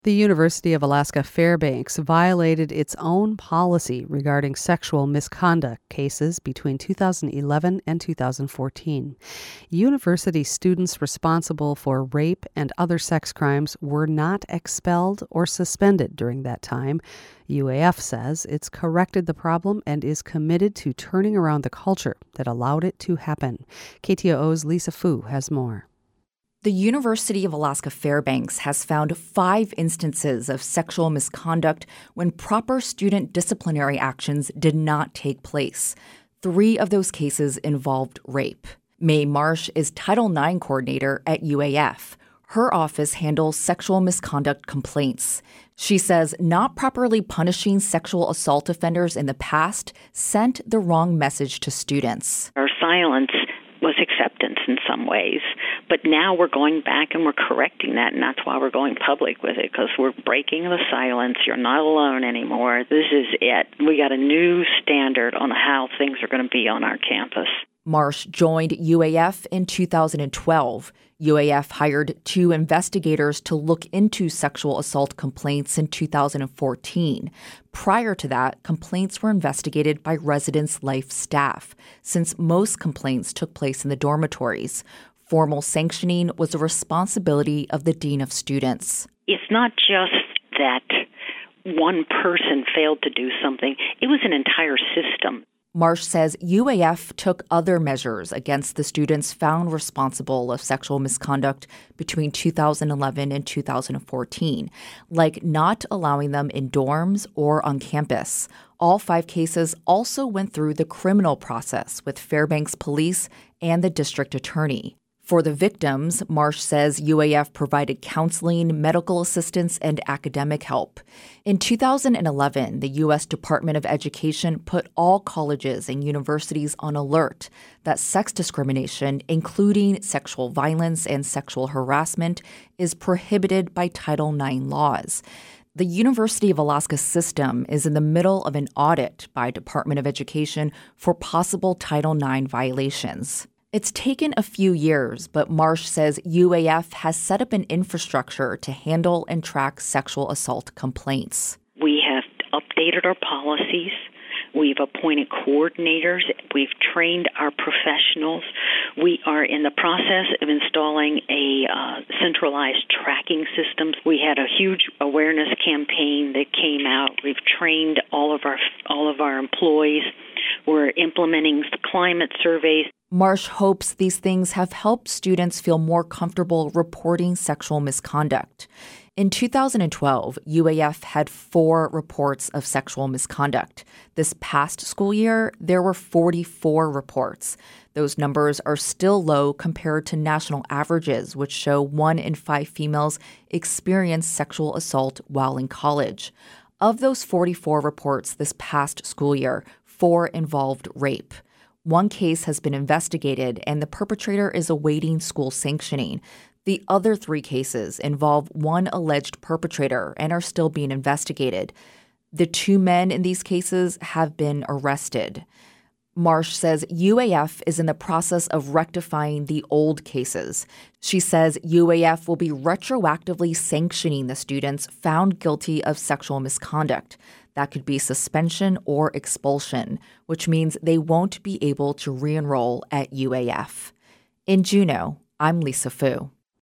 The University of Alaska Fairbanks violated its own policy regarding sexual misconduct cases between 2011 and 2014. University students responsible for rape and other sex crimes were not expelled or suspended during that time. UAF says it's corrected the problem and is committed to turning around the culture that allowed it to happen. KTOO's Lisa Fu has more. The University of Alaska Fairbanks has found 5 instances of sexual misconduct when proper student disciplinary actions did not take place. 3 of those cases involved rape. Mae Marsh is Title IX coordinator at UAF. Her office handles sexual misconduct complaints. She says not properly punishing sexual assault offenders in the past sent the wrong message to students. Our silence was acceptance in some ways. But now we're going back and we're correcting that, and that's why we're going public with it, because we're breaking the silence. You're not alone anymore. This is it. We got a new standard on how things are going to be on our campus. Marsh joined UAF in 2012. UAF hired 2 investigators to look into sexual assault complaints in 2014. Prior to that, complaints were investigated by residence life staff, since most complaints took place in the dormitories. Formal sanctioning was the responsibility of the dean of students. It's not just that one person failed to do something. It was an entire system. Marsh says UAF took other measures against the students found responsible of sexual misconduct between 2011 and 2014, like not allowing them in dorms or on campus. All 5 cases also went through the criminal process with Fairbanks Police and the district attorney. For the victims, Marsh says UAF provided counseling, medical assistance, and academic help. In 2011, the U.S. Department of Education put all colleges and universities on alert that sex discrimination, including sexual violence and sexual harassment, is prohibited by Title IX laws. The University of Alaska system is in the middle of an audit by Department of Education for possible Title IX violations. It's taken a few years, but Marsh says UAF has set up an infrastructure to handle and track sexual assault complaints. We have updated our policies. We've appointed coordinators. We've trained our professionals. We are in the process of installing a centralized tracking system. We had a huge awareness campaign that came out. We've trained all of our employees. We're implementing climate surveys. Marsh hopes these things have helped students feel more comfortable reporting sexual misconduct. In 2012, UAF had 4 reports of sexual misconduct. This past school year, there were 44 reports. Those numbers are still low compared to national averages, which show 1 in 5 females experience sexual assault while in college. Of those 44 reports this past school year, 4 involved rape. 1 case has been investigated, and the perpetrator is awaiting school sanctioning. The other 3 cases involve 1 alleged perpetrator and are still being investigated. The 2 men in these cases have been arrested. Marsh says UAF is in the process of rectifying the old cases. She says UAF will be retroactively sanctioning the students found guilty of sexual misconduct. That could be suspension or expulsion, which means they won't be able to re-enroll at UAF. In Juneau, I'm Lisa Fu.